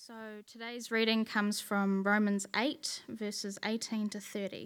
So today's reading comes from Romans 8, verses 18 to 30.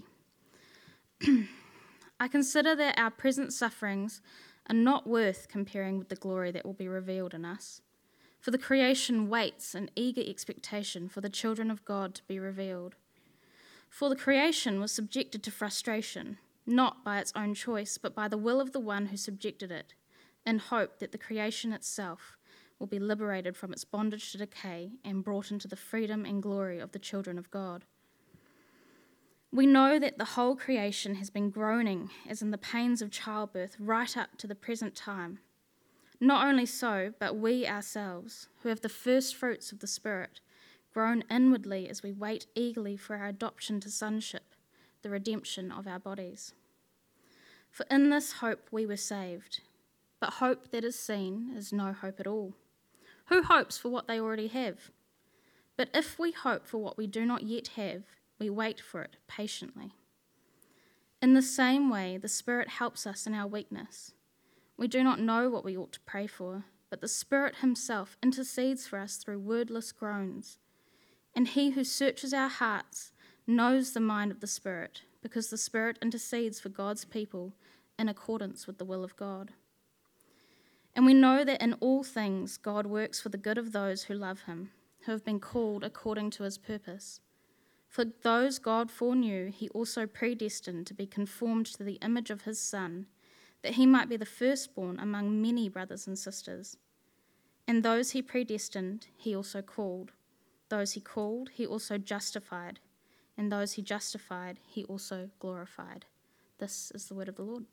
I consider that our present sufferings are not worth comparing with the glory that will be revealed in us. For the creation waits in eager expectation for the children of God to be revealed. For the creation was subjected to frustration, not by its own choice, but by the will of the one who subjected it, in hope that the creation itself will be liberated from its bondage to decay and brought into the freedom and glory of the children of God. We know that the whole creation has been groaning as in the pains of childbirth right up to the present time. Not only so, but we ourselves, who have the first fruits of the Spirit, groan inwardly as we wait eagerly for our adoption to sonship, the redemption of our bodies. For in this hope we were saved. But hope that is seen is no hope at all. Who hopes for what they already have? But if we hope for what we do not yet have, we wait for it patiently. In the same way, the Spirit helps us in our weakness. We do not know what we ought to pray for, but the Spirit himself intercedes for us through wordless groans. And he who searches our hearts knows the mind of the Spirit, because the Spirit intercedes for God's people in accordance with the will of God. And we know that in all things God works for the good of those who love him, who have been called according to his purpose. For those God foreknew, he also predestined to be conformed to the image of his Son, that he might be the firstborn among many brothers and sisters. And those he predestined, he also called. Those he called, he also justified. And those he justified, he also glorified. This is the word of the Lord.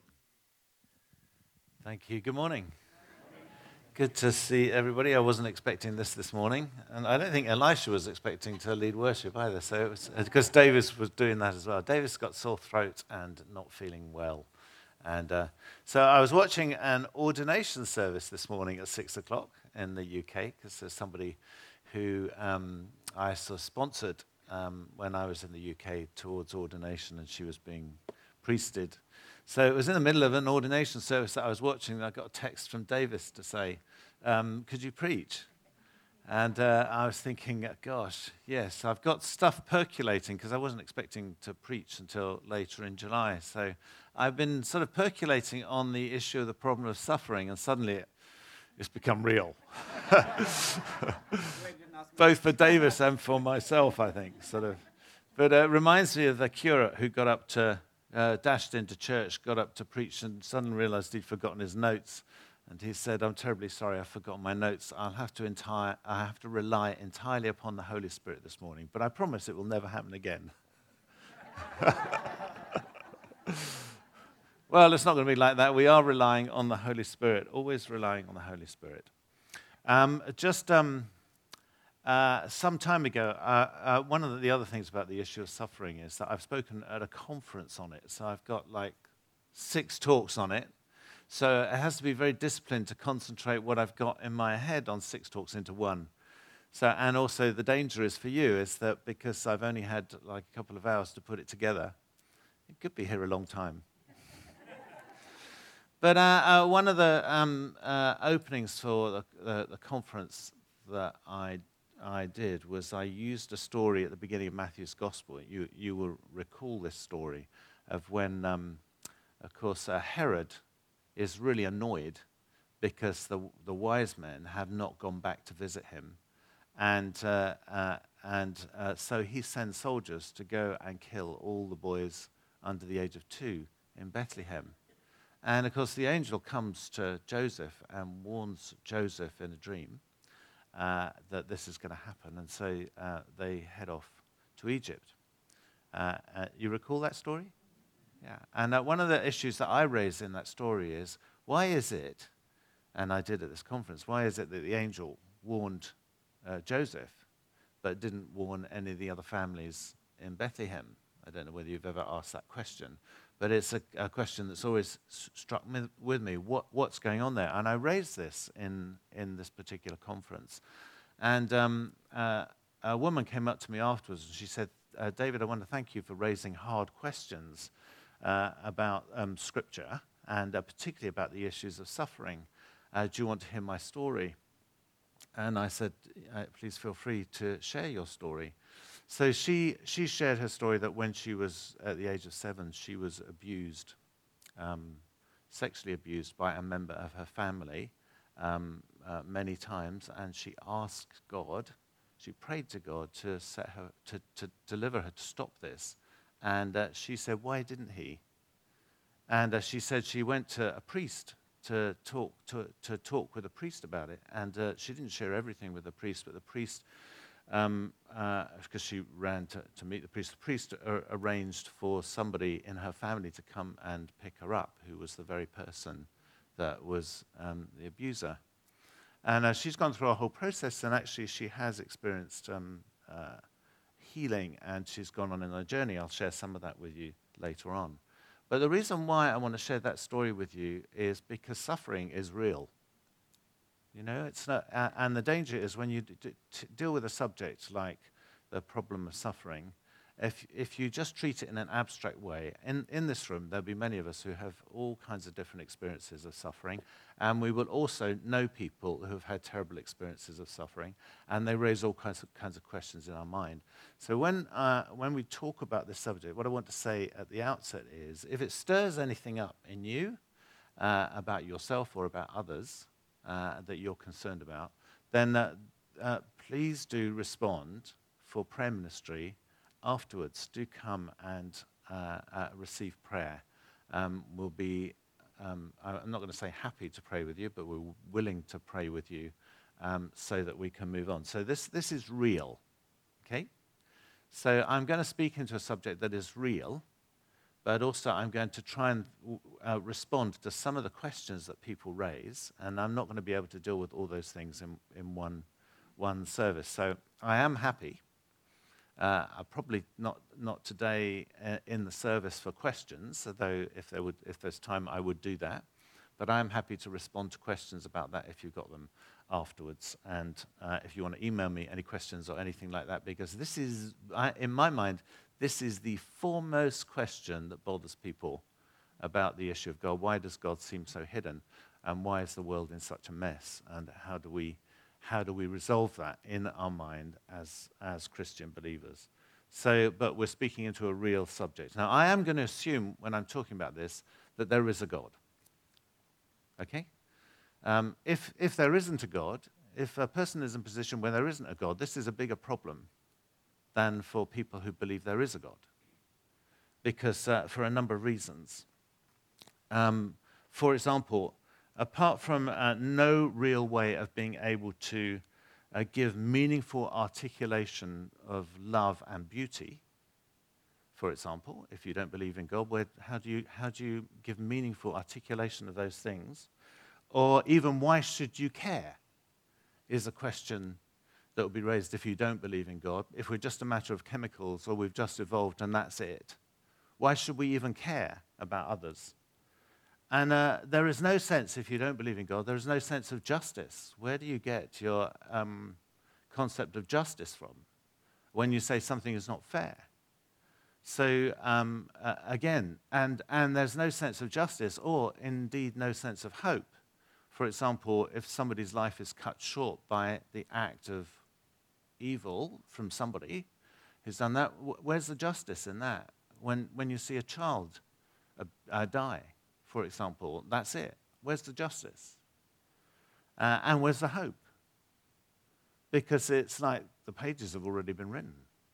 Thank you. Good morning. Good to see everybody. I wasn't expecting this morning, and I don't think Elisha was expecting to lead worship either. So it was because Davis was doing that as well. Davis got sore throat and not feeling well, and so I was watching an ordination service this morning at 6 o'clock in the UK because there's somebody who I sort of sponsored when I was in the UK towards ordination, and she was being priested. So it was in the middle of an ordination service that I was watching, and I got a text from Davis to say, could you preach? And I was thinking, gosh, yes, I've got stuff percolating because I wasn't expecting to preach until later in July. So I've been sort of percolating on the issue of the problem of suffering, and suddenly it's become real. Both for Davis and for myself, I think, sort of. But it reminds me of the curate who got up to dashed into church, got up to preach, and suddenly realized he'd forgotten his notes. And he said, I'm terribly sorry, I've forgotten my notes. I have to rely entirely upon the Holy Spirit this morning, but I promise it will never happen again. Well, it's not going to be like that. We are relying on the Holy Spirit, always relying on the Holy Spirit. Some time ago, one of the other things about the issue of suffering is that I've spoken at a conference on it. So I've got like 6 talks on it. So it has to be very disciplined to concentrate what I've got in my head on 6 talks into one. So, and also the danger is for you is that because I've only had like a couple of hours to put it together, it could be here a long time. But one of the openings for the conference that I did was I used a story at the beginning of Matthew's Gospel. You will recall this story of when, of course, Herod is really annoyed because the wise men have not gone back to visit him. And so he sends soldiers to go and kill all the boys under the age of 2 in Bethlehem. And, of course, the angel comes to Joseph and warns Joseph in a dream that this is going to happen, and so they head off to Egypt. You recall that story? Yeah. And one of the issues that I raised in that story is, why is it, and I did at this conference, why is it that the angel warned Joseph, but didn't warn any of the other families in Bethlehem? I don't know whether you've ever asked that question, but it's a question that's always struck with me. What's going on there? And I raised this in this particular conference. And a woman came up to me afterwards and she said, David, I want to thank you for raising hard questions about Scripture and particularly about the issues of suffering. Do you want to hear my story? and I said, please feel free to share your story. So she shared her story that when she was at the age of 7, she was abused, sexually abused by a member of her family many times, and she asked God, she prayed to God to set her, to deliver her, to stop this. And she said, why didn't he? And she said she went to a priest to talk with a priest about it, and she didn't share everything with the priest, but the priest, because she ran to meet the priest arranged for somebody in her family to come and pick her up, who was the very person that was the abuser. And she's gone through a whole process, and actually she has experienced healing, and she's gone on in her journey. I'll share some of that with you later on. But the reason why I want to share that story with you is because suffering is real. You know, it's not, and the danger is when you deal with a subject like the problem of suffering, if you just treat it in an abstract way, in this room there'll be many of us who have all kinds of different experiences of suffering, and we will also know people who have had terrible experiences of suffering, and they raise all kinds of questions in our mind. So when we talk about this subject, what I want to say at the outset is, if it stirs anything up in you about yourself or about others that you're concerned about, then please do respond for prayer ministry. Afterwards, do come and receive prayer. We'll be, I'm not going to say happy to pray with you, but we're willing to pray with you so that we can move on. So this is real, okay? So I'm going to speak into a subject that is real, but also I'm going to try and respond to some of the questions that people raise, and I'm not going to be able to deal with all those things in one service. So I am happy. Probably not today in the service for questions, although if there's time, I would do that. But I'm happy to respond to questions about that if you've got them afterwards. And if you want to email me any questions or anything like that, because this is, in my mind, this is the foremost question that bothers people about the issue of God. Why does God seem so hidden? And why is the world in such a mess? And how do we resolve that in our mind as Christian believers? So, but we're speaking into a real subject. Now, I am going to assume when I'm talking about this that there is a God. Okay? If there isn't a God, if a person is in a position where there isn't a God, this is a bigger problem than for people who believe there is a God. Because for a number of reasons. For example, apart from no real way of being able to give meaningful articulation of love and beauty, for example, if you don't believe in God, how do you give meaningful articulation of those things? Or even why should you care is a question that will be raised if you don't believe in God. If we're just a matter of chemicals or we've just evolved and that's it, why should we even care about others? And there is no sense, if you don't believe in God, there is no sense of justice. Where do you get your concept of justice from when you say something is not fair? So again, and there's no sense of justice or indeed no sense of hope. For example, if somebody's life is cut short by the act of evil from somebody who's done that, where's the justice in that? When you see a child die, for example, that's it. Where's the justice? And where's the hope? Because it's like the pages have already been written.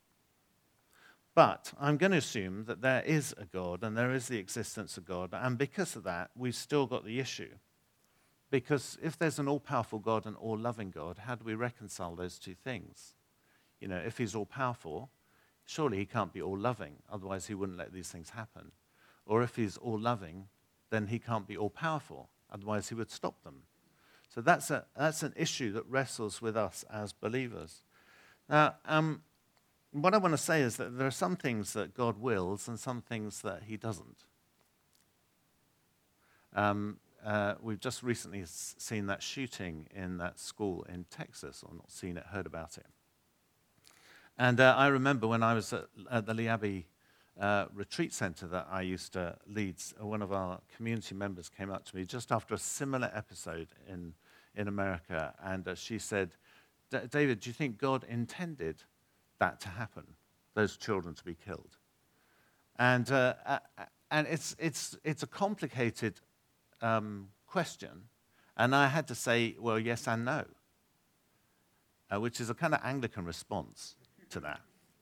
But I'm going to assume that there is a God and there is the existence of God, and because of that, we've still got the issue. Because if there's an all-powerful God and all-loving God, how do we reconcile those two things? You know, if he's all-powerful, surely he can't be all-loving, otherwise he wouldn't let these things happen. Or if he's all-loving, then he can't be all-powerful, otherwise he would stop them. So that's an issue that wrestles with us as believers. Now, what I want to say is that there are some things that God wills and some things that he doesn't. We've just recently seen that shooting in that school in Texas, or not seen it, heard about it. And I remember when I was at the Lee Abbey retreat center that I used to lead, one of our community members came up to me just after a similar episode in America, and she said, David, do you think God intended that to happen, those children to be killed? And it's a complicated question, and I had to say, well, yes and no, which is a kind of Anglican response to that.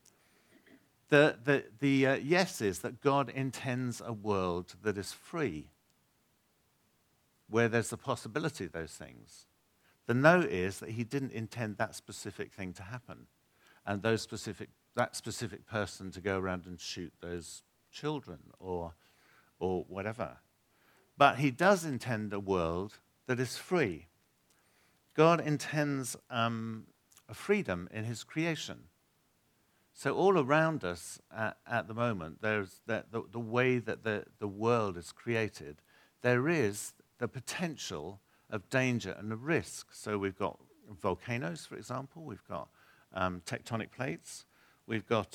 The yes is that God intends a world that is free, where there's the possibility of those things. The no is that he didn't intend that specific thing to happen, and that specific person to go around and shoot those children or whatever. But he does intend a world that is free. God intends a freedom in his creation. So all around us at the moment, there's the way that the world is created, there is the potential of danger and of risk. So we've got volcanoes, for example. We've got tectonic plates. We've got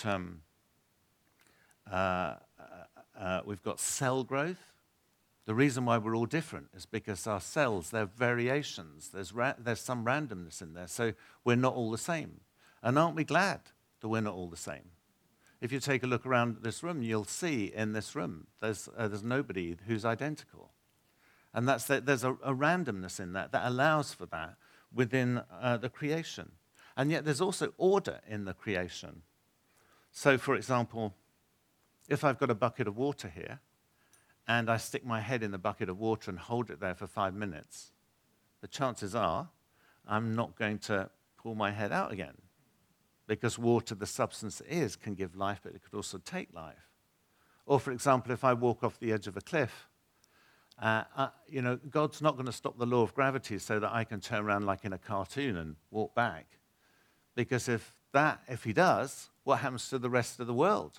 cell growth. The reason why we're all different is because our cells, they're variations. There's some randomness in there, so we're not all the same. And aren't we glad that we're not all the same? If you take a look around this room, you'll see in this room there's nobody who's identical. And there's a randomness in that allows for that within the creation. And yet there's also order in the creation. So, for example, if I've got a bucket of water here, and I stick my head in the bucket of water and hold it there for 5 minutes, the chances are I'm not going to pull my head out again, because water, the substance it is, can give life, but it could also take life. Or, for example, if I walk off the edge of a cliff, God's not going to stop the law of gravity so that I can turn around like in a cartoon and walk back. Because if he does, what happens to the rest of the world?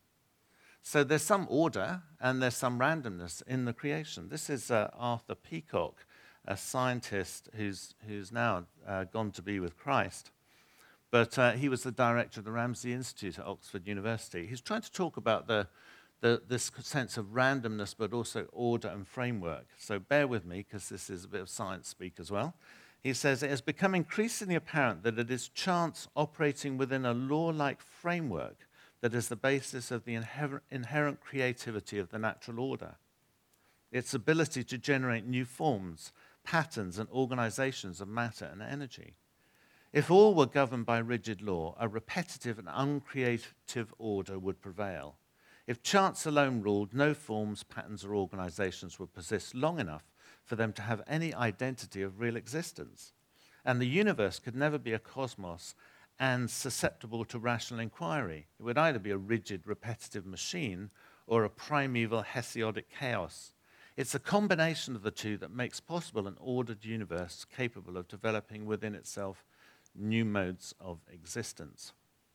So there's some order and there's some randomness in the creation. This is Arthur Peacock, a scientist who's now gone to be with Christ. But he was the director of the Ramsay Institute at Oxford University. He's trying to talk about this sense of randomness, but also order and framework. So bear with me, because this is a bit of science speak as well. He says, it has become increasingly apparent that it is chance operating within a law-like framework that is the basis of the inherent creativity of the natural order. Its ability to generate new forms, patterns, and organizations of matter and energy. If all were governed by rigid law, a repetitive and uncreative order would prevail. If chance alone ruled, no forms, patterns, or organizations would persist long enough for them to have any identity of real existence. And the universe could never be a cosmos and susceptible to rational inquiry. It would either be a rigid, repetitive machine or a primeval, hesiodic chaos. It's a combination of the two that makes possible an ordered universe capable of developing within itself new modes of existence.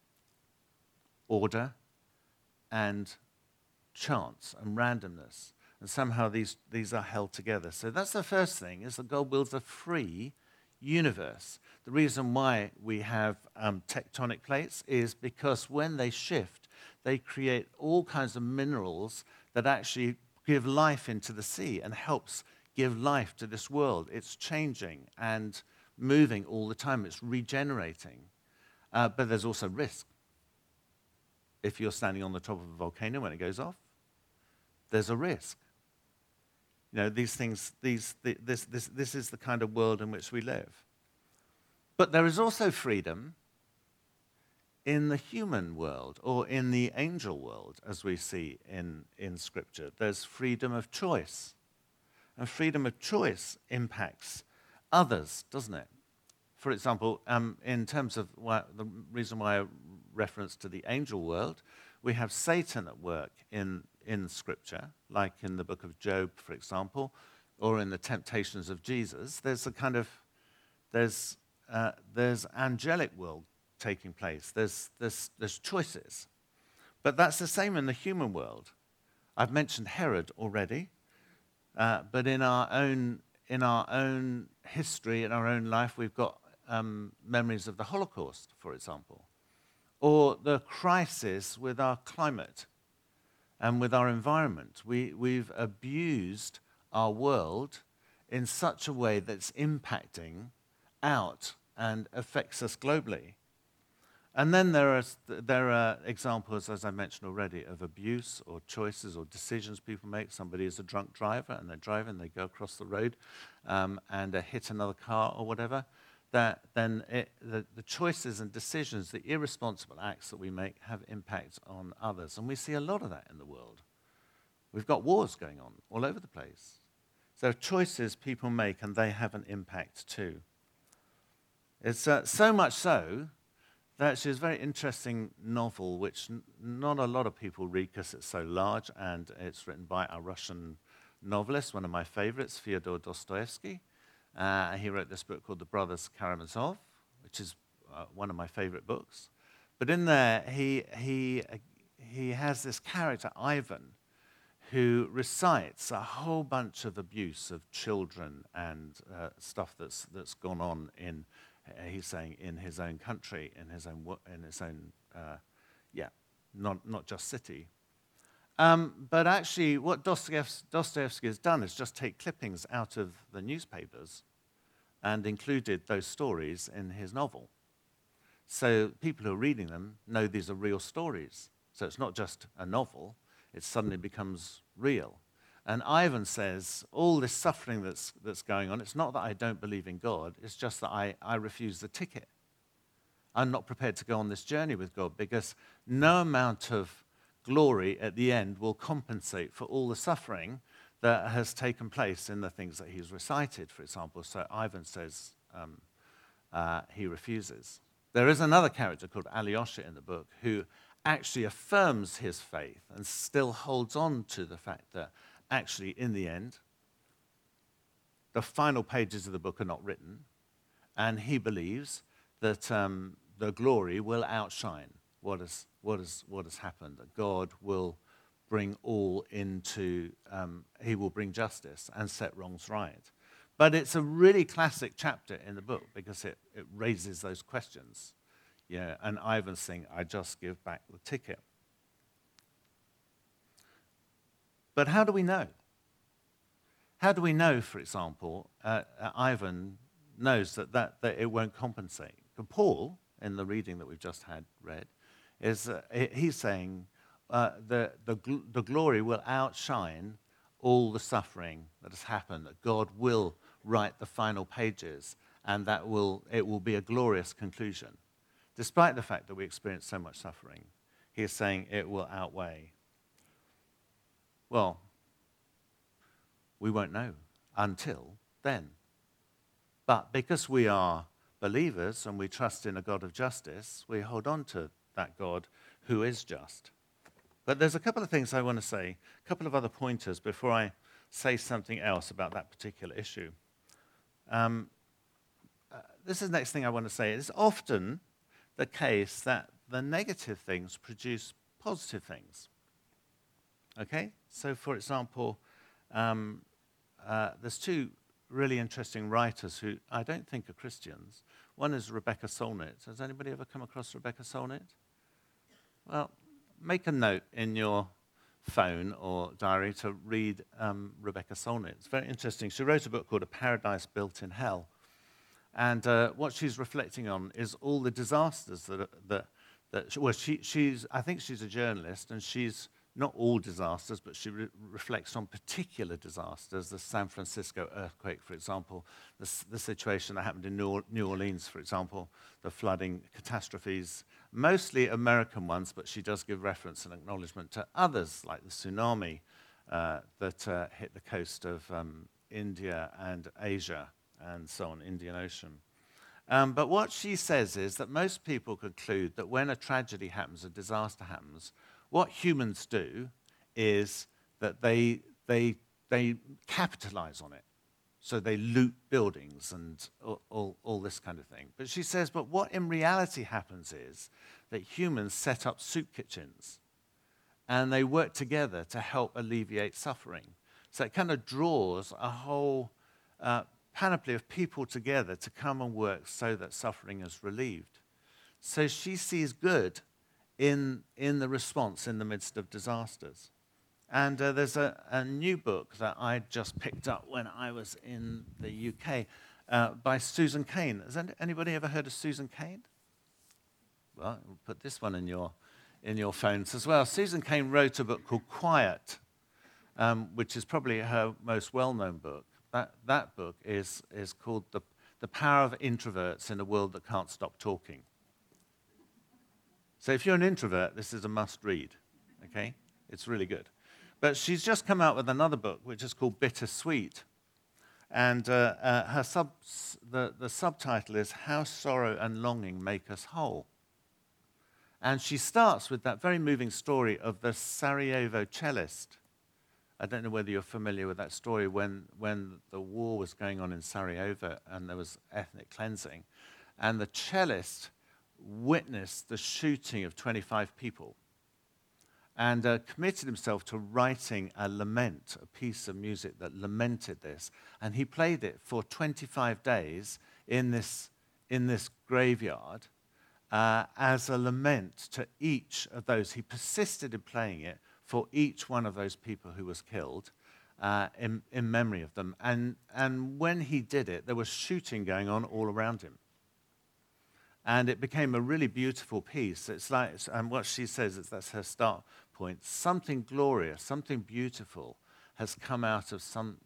Order and chance and randomness. And somehow these are held together. So that's the first thing, is that God wills a free universe. The reason why we have tectonic plates is because when they shift, they create all kinds of minerals that actually give life into the sea and helps give life to this world. It's changing and moving all the time. It's regenerating. But there's also risk. If you're standing on the top of a volcano when it goes off, there's a risk. These things, this is the kind of world in which we live. But there is also freedom in the human world, or in the angel world, as we see in Scripture. There's freedom of choice. And freedom of choice impacts others, doesn't it? For example, in terms of the reason why I reference to the angel world, we have Satan at work in Scripture, like in the book of Job, for example, or in the temptations of Jesus. There's angelic world taking place. There's choices, but that's the same in the human world. I've mentioned Herod already, but in our own history, in our own life, we've got memories of the Holocaust, for example, or the crisis with our climate and with our environment. We've abused our world in such a way that's impacting out and affects us globally. And then there are examples, as I mentioned already, of abuse or choices or decisions people make. Somebody is a drunk driver and they're driving, they go across the road and hit another car or whatever. The choices and decisions, the irresponsible acts that we make have impact on others. And we see a lot of that in the world. We've got wars going on all over the place. So choices people make and they have an impact too. It's so much so that actually is a very interesting novel, which not a lot of people read because it's so large, and it's written by a Russian novelist, one of my favorites, Fyodor Dostoevsky. He wrote this book called The Brothers Karamazov, which is one of my favorite books. But in there, he has this character, Ivan, who recites a whole bunch of abuse of children and stuff that's gone on in, he's saying, in his own country, in his own, not just city. But actually, what Dostoevsky has done is just take clippings out of the newspapers and included those stories in his novel. So people who are reading them know these are real stories. So it's not just a novel, it suddenly becomes real. And Ivan says, all this suffering that's going on, it's not that I don't believe in God, it's just that I refuse the ticket. I'm not prepared to go on this journey with God because no amount of glory at the end will compensate for all the suffering that has taken place in the things that he's recited, for example. So Ivan says he refuses. There is another character called Alyosha in the book who actually affirms his faith and still holds on to the fact that actually, in the end, the final pages of the book are not written, and he believes that the glory will outshine what has happened, that God will bring all into, he will bring justice and set wrongs right. But it's a really classic chapter in the book because it raises those questions. Yeah, and Ivan's saying, I just give back the ticket. But how do we know? How do we know, for example, Ivan knows that it won't compensate? Paul, in the reading that we've just read, he's saying the glory will outshine all the suffering that has happened, that God will write the final pages, and it will be a glorious conclusion. Despite the fact that we experience so much suffering, he is saying it will outweigh. Well, we won't know until then. But because we are believers and we trust in a God of justice, we hold on to that God who is just. But there's a couple of things I want to say, a couple of other pointers before I say something else about that particular issue. This is the next thing I want to say. It's often the case that the negative things produce positive things. Okay? So, for example, there's two really interesting writers who I don't think are Christians. One is Rebecca Solnit. Has anybody ever come across Rebecca Solnit? Well, make a note in your phone or diary to read Rebecca Solnit. It's very interesting. She wrote a book called A Paradise Built in Hell. And what she's reflecting on is all the disasters I think she's a journalist, and she's not all disasters, but she reflects on particular disasters, the San Francisco earthquake, for example, the situation that happened in New Orleans, for example, the flooding catastrophes, mostly American ones, but she does give reference and acknowledgement to others, like the tsunami that hit the coast of India and Asia, and so on, Indian Ocean. But what she says is that most people conclude that when a tragedy happens, a disaster happens, what humans do is that they capitalize on it. So they loot buildings and all this kind of thing. But she says, but what in reality happens is that humans set up soup kitchens and they work together to help alleviate suffering. So it kind of draws a whole panoply of people together to come and work so that suffering is relieved. So she sees good in the response in the midst of disasters. And there's a new book that I just picked up when I was in the UK by Susan Cain. Has anybody ever heard of Susan Cain? Well, we'll put this one in your phones as well. Susan Cain wrote a book called Quiet, which is probably her most well-known book. That book is called The Power of Introverts in a World That Can't Stop Talking. So if you're an introvert, this is a must-read, okay? It's really good. But she's just come out with another book, which is called Bittersweet. And the subtitle is How Sorrow and Longing Make Us Whole. And she starts with that very moving story of the Sarajevo cellist. I don't know whether you're familiar with that story when the war was going on in Sarajevo and there was ethnic cleansing. And the cellist witnessed the shooting of 25 people and committed himself to writing a lament, a piece of music that lamented this. And he played it for 25 days in this graveyard as a lament to each of those. He persisted in playing it for each one of those people who was killed in memory of them. And when he did it, there was shooting going on all around him. And it became a really beautiful piece. It's like, and what she says is that's her start point. Something glorious, something beautiful has come out of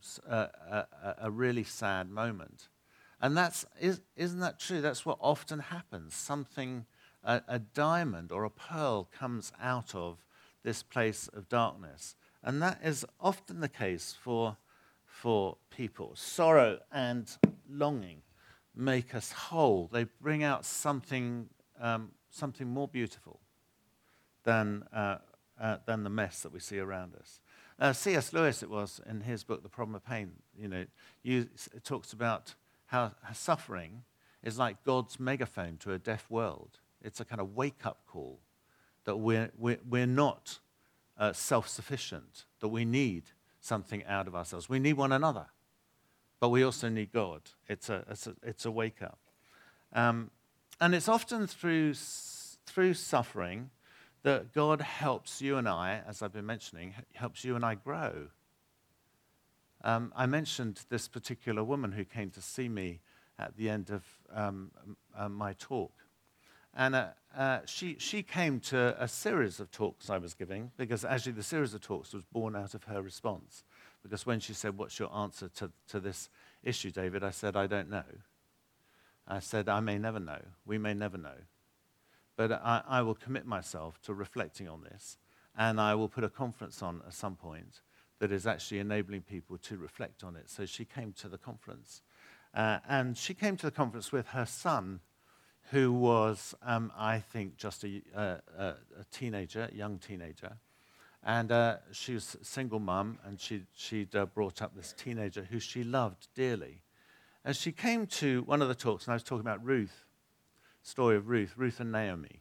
a really sad moment. And isn't that true? That's what often happens. Something, a diamond or a pearl comes out of this place of darkness. And that is often the case for people. Sorrow and longing make us whole. They bring out something more beautiful than the mess that we see around us. C.S. Lewis, it was in his book *The Problem of Pain*. It talks about how suffering is like God's megaphone to a deaf world. It's a kind of wake-up call that we're not self-sufficient, that we need something out of ourselves. We need one another. But we also need God. It's a wake-up. And it's often through suffering that God helps you and I, as I've been mentioning, helps you and I grow. I mentioned this particular woman who came to see me at the end of my talk. And she came to a series of talks I was giving, because actually the series of talks was born out of her response. Because when she said, "What's your answer to this issue, David?" I said, "I don't know." I said, "I may never know. We may never know. But I will commit myself to reflecting on this, and I will put a conference on at some point that is actually enabling people to reflect on it." So she came to the conference. And she came to the conference with her son, who was, I think, just a teenager, young teenager. And she was a single mum, and she'd brought up this teenager who she loved dearly. And she came to one of the talks, and I was talking about Ruth, story of Ruth and Naomi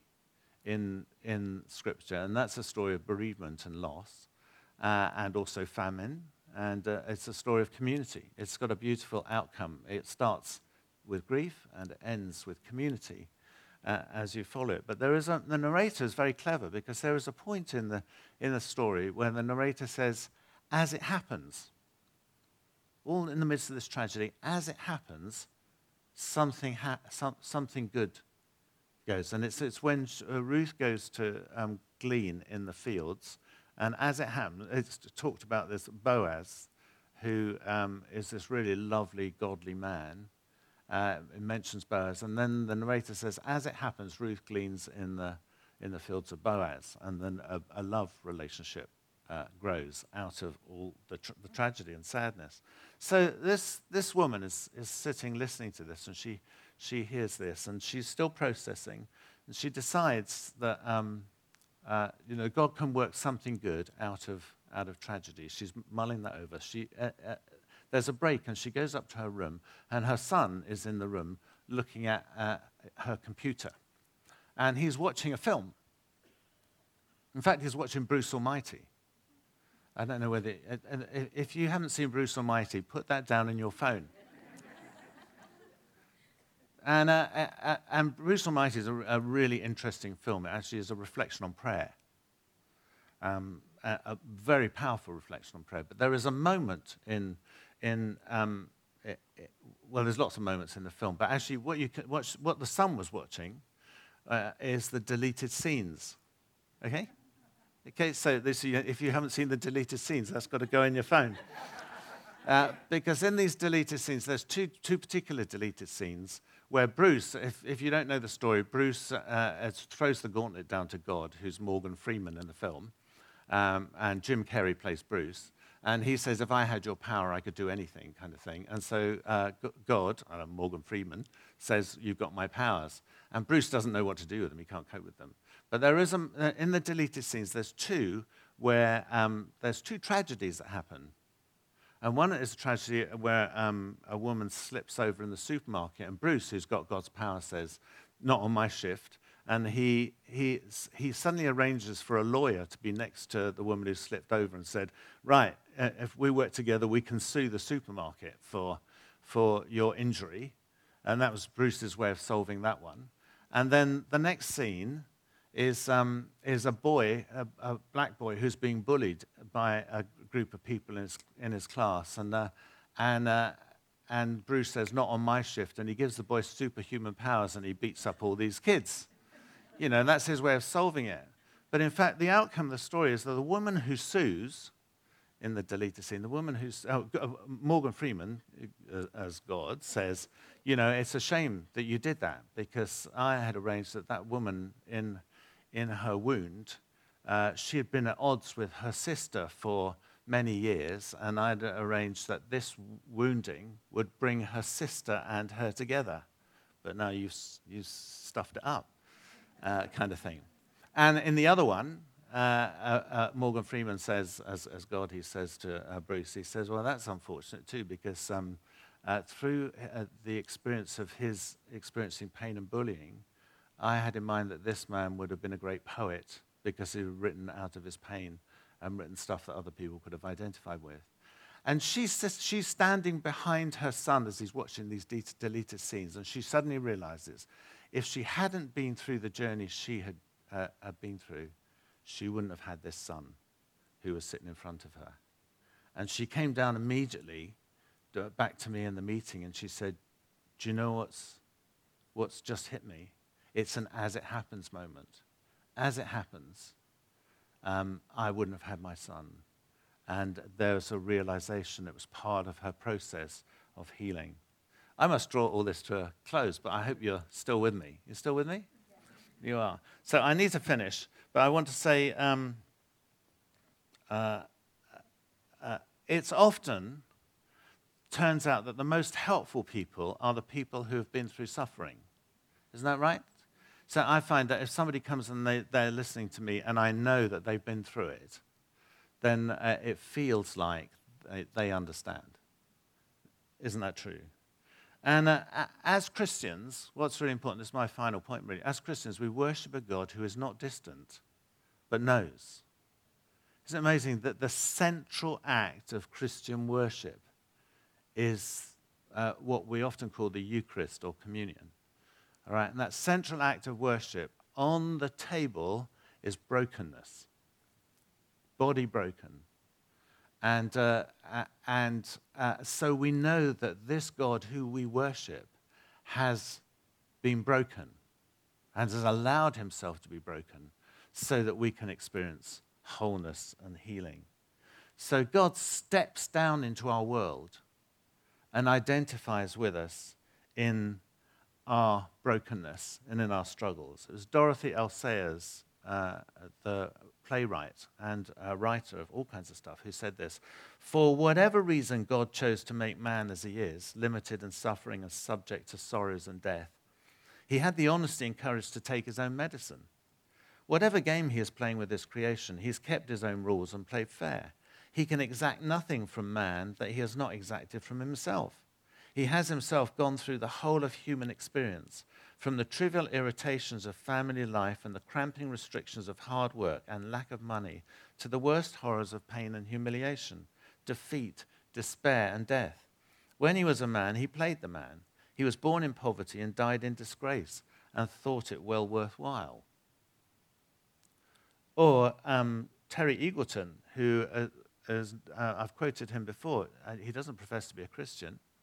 in Scripture. And that's a story of bereavement and loss, and also famine. And it's a story of community. It's got a beautiful outcome. It starts with grief, and it ends with community as you follow it. But the narrator is very clever, because there is a point in the story where the narrator says, "As it happens," all in the midst of this tragedy, as it happens, something good goes. And it's when Ruth goes to glean in the fields, and as it happens, it's talked about this Boaz, who is this really lovely, godly man. It mentions Boaz, and then the narrator says, as it happens, Ruth gleans in the fields of Boaz, and then a love relationship grows out of all the tragedy and sadness. So this woman is sitting listening to this, and she hears this, and she's still processing, and she decides that God can work something good out of tragedy. She's mulling that over. There's a break, and she goes up to her room, and her son is in the room looking at her computer. And he's watching a film. In fact, he's watching Bruce Almighty. I don't know whether... if you haven't seen Bruce Almighty, put that down in your phone. And Bruce Almighty is a really interesting film. It actually is a reflection on prayer. A very powerful reflection on prayer. But there is a moment in well, there's lots of moments in the film, but actually what you can watch, what the son was watching is the deleted scenes. Okay? Okay, so if you haven't seen the deleted scenes, that's got to go in your phone. Because in these deleted scenes, there's two particular deleted scenes where Bruce, if you don't know the story, Bruce throws the gauntlet down to God, who's Morgan Freeman in the film, and Jim Carrey plays Bruce. And he says, if I had your power, I could do anything, kind of thing. And so God, Morgan Freeman, says, you've got my powers. And Bruce doesn't know what to do with them. He can't cope with them. But there is, in the deleted scenes, there's two where there's two tragedies that happen. And one is a tragedy where a woman slips over in the supermarket, and Bruce, who's got God's power, says, not on my shift. And he suddenly arranges for a lawyer to be next to the woman who slipped over and said, right, if we work together, we can sue the supermarket for your injury. And that was Bruce's way of solving that one. And then the next scene is a boy, a black boy, who's being bullied by a group of people in his class. And Bruce says, not on my shift. And he gives the boy superhuman powers, and he beats up all these kids. You know, and that's his way of solving it. But in fact, the outcome of the story is that the woman who sues, in the deleted scene, the woman who's, Morgan Freeman, as God, says, you know, it's a shame that you did that, because I had arranged that woman in her wound, she had been at odds with her sister for many years, and I'd arranged that this wounding would bring her sister and her together. But now you've stuffed it up. Kind of thing. And in the other one, Morgan Freeman says, as God, he says to Bruce, he says, well, that's unfortunate too, because through the experience of his experiencing pain and bullying, I had in mind that this man would have been a great poet, because he had written out of his pain and written stuff that other people could have identified with. And she's standing behind her son as he's watching these deleted scenes, and she suddenly realizes if she hadn't been through the journey she had been through, she wouldn't have had this son who was sitting in front of her. And she came down immediately back to me in the meeting, and she said, do you know what's just hit me? It's an as it happens moment. As it happens, I wouldn't have had my son. And there was a realization it was part of her process of healing. I must draw all this to a close, but I hope you're still with me. You still with me? Yeah. You are. So I need to finish, but I want to say it's often turns out that the most helpful people are the people who have been through suffering. Isn't that right? So I find that if somebody comes and they're listening to me and I know that they've been through it, then it feels like they understand. Isn't that true? And as Christians, what's really important, this is my final point really, as Christians, we worship a God who is not distant, but knows. Isn't it amazing that the central act of Christian worship is what we often call the Eucharist or communion? All right, and that central act of worship, on the table is brokenness, body broken. And so we know that this God who we worship has been broken and has allowed himself to be broken so that we can experience wholeness and healing. So God steps down into our world and identifies with us in our brokenness and in our struggles. It was Dorothy L. Sayers, the playwright and a writer of all kinds of stuff, who said this: for whatever reason God chose to make man as he is, limited and suffering and subject to sorrows and death, he had the honesty and courage to take his own medicine. Whatever game he is playing with his creation, he's kept his own rules and played fair. He can exact nothing from man that he has not exacted from himself. He has himself gone through the whole of human experience, from the trivial irritations of family life and the cramping restrictions of hard work and lack of money, to the worst horrors of pain and humiliation, defeat, despair, and death. When he was a man, he played the man. He was born in poverty and died in disgrace and thought it well worthwhile. Or Terry Eagleton, who, I've quoted him before, he doesn't profess to be a Christian,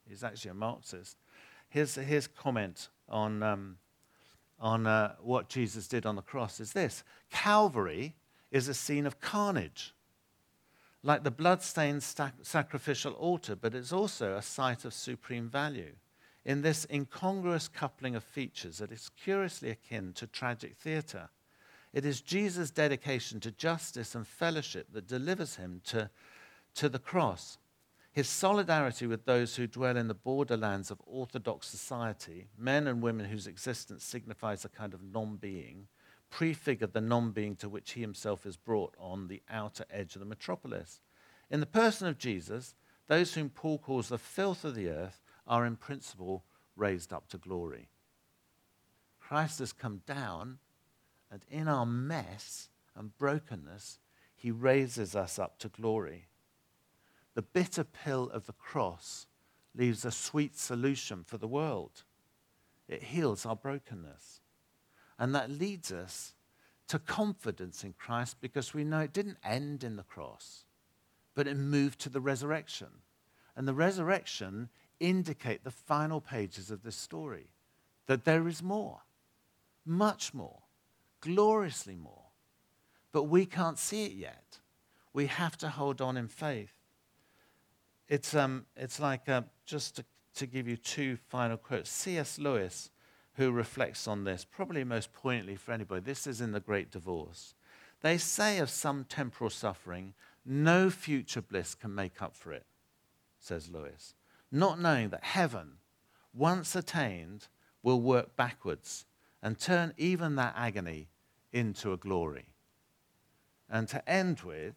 He's actually a Marxist. His comment on what Jesus did on the cross is this: Calvary is a scene of carnage, like the blood-stained sacrificial altar, but it's also a site of supreme value. In this incongruous coupling of features that is curiously akin to tragic theatre, it is Jesus' dedication to justice and fellowship that delivers him to the cross. His solidarity with those who dwell in the borderlands of orthodox society, men and women whose existence signifies a kind of non-being, prefigured the non-being to which he himself is brought on the outer edge of the metropolis. In the person of Jesus, those whom Paul calls the filth of the earth are in principle raised up to glory. Christ has come down, and in our mess and brokenness, he raises us up to glory. The bitter pill of the cross leaves a sweet solution for the world. It heals our brokenness. And that leads us to confidence in Christ, because we know it didn't end in the cross, but it moved to the resurrection. And the resurrection indicate the final pages of this story, that there is more, much more, gloriously more. But we can't see it yet. We have to hold on in faith. It's like, just to give you two final quotes, C.S. Lewis, who reflects on this, probably most poignantly for anybody. This is in The Great Divorce. They say of some temporal suffering, no future bliss can make up for it, says Lewis, not knowing that heaven, once attained, will work backwards and turn even that agony into a glory. And to end with,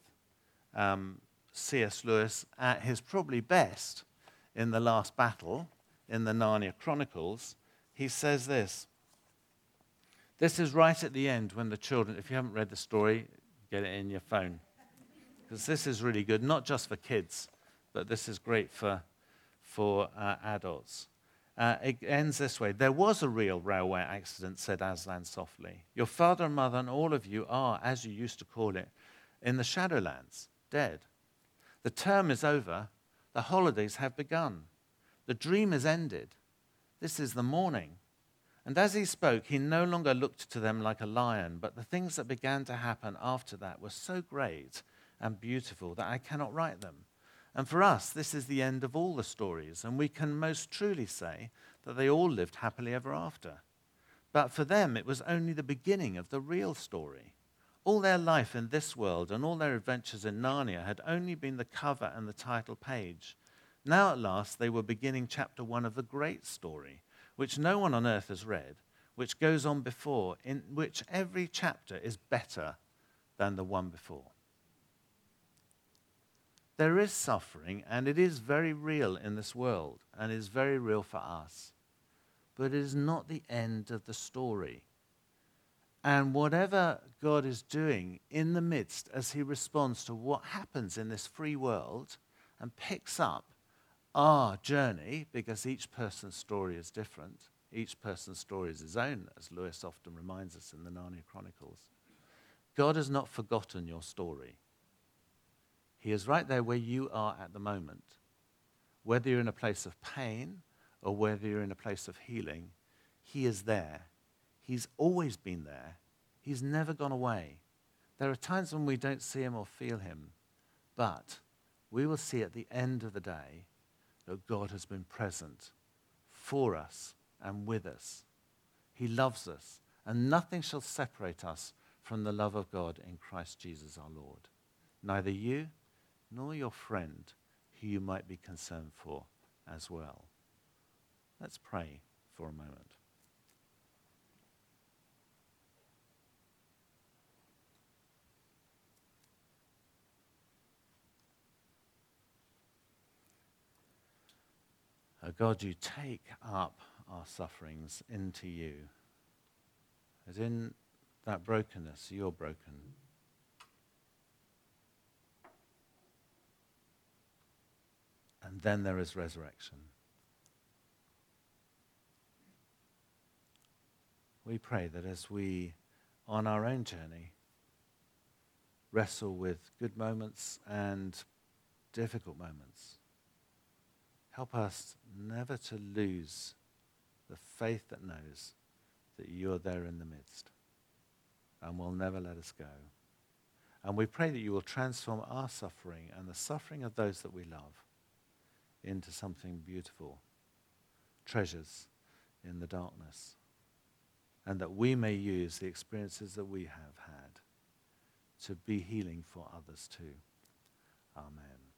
C.S. Lewis, at his probably best in the last battle, in the Narnia Chronicles, he says this. This is right at the end when the children, if you haven't read the story, get it in your phone. Because this is really good, not just for kids, but this is great for adults. It ends this way. There was a real railway accident, said Aslan softly. Your father and mother and all of you are, as you used to call it, in the Shadowlands, dead. The term is over. The holidays have begun. The dream is ended. This is the morning. And as he spoke, he no longer looked to them like a lion, but the things that began to happen after that were so great and beautiful that I cannot write them. And for us, this is the end of all the stories, and we can most truly say that they all lived happily ever after. But for them, it was only the beginning of the real story. All their life in this world and all their adventures in Narnia had only been the cover and the title page. Now at last they were beginning chapter 1 of the great story, which no one on earth has read, which goes on before, in which every chapter is better than the one before. There is suffering, and it is very real in this world, and is very real for us. But it is not the end of the story. And whatever God is doing in the midst as he responds to what happens in this free world and picks up our journey, because each person's story is different. Each person's story is his own, as Lewis often reminds us in the Narnia Chronicles. God has not forgotten your story. He is right there where you are at the moment. Whether you're in a place of pain or whether you're in a place of healing, he is there. He's always been there. He's never gone away. There are times when we don't see him or feel him, but we will see at the end of the day that God has been present for us and with us. He loves us, and nothing shall separate us from the love of God in Christ Jesus our Lord. Neither you nor your friend who you might be concerned for as well. Let's pray for a moment. Oh God, you take up our sufferings into you. As in that brokenness, you're broken. And then there is resurrection. We pray that as we, on our own journey, wrestle with good moments and difficult moments, Help us never to lose the faith that knows that you're there in the midst and will never let us go. And we pray that you will transform our suffering and the suffering of those that we love into something beautiful, treasures in the darkness, and that we may use the experiences that we have had to be healing for others too. Amen.